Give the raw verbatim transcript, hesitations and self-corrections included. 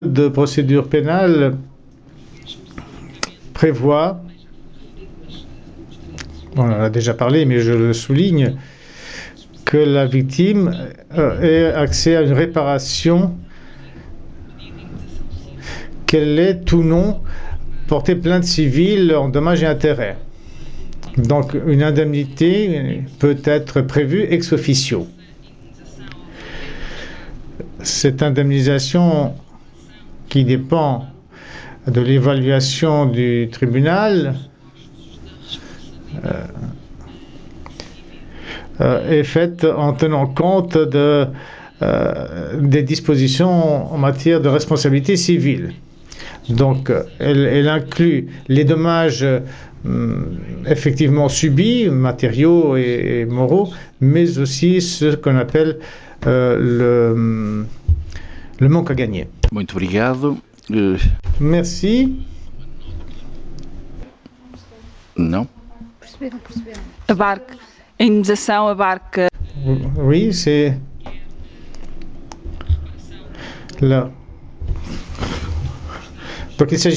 de procédure pénale prévoit, on en a déjà parlé, mais je le souligne, que la victime ait accès à une réparation, qu'elle ait ou non porté plainte civile en dommages et intérêts. Donc une indemnité peut être prévue ex officio. Cette indemnisation qui dépend de l'évaluation du tribunal euh, euh, est faite en tenant compte de, euh, des dispositions en matière de responsabilité civile. Donc elle, elle inclut les dommages euh, effectivement subis, matériaux et, et moraux, mais aussi ce qu'on appelle euh, le, le manque à gagner. Muito obrigado. Uh, Merci. Não? Perceberam, perceberam. Abarca, a indemnização abarca. Oui, c'est là. Donc il s'agit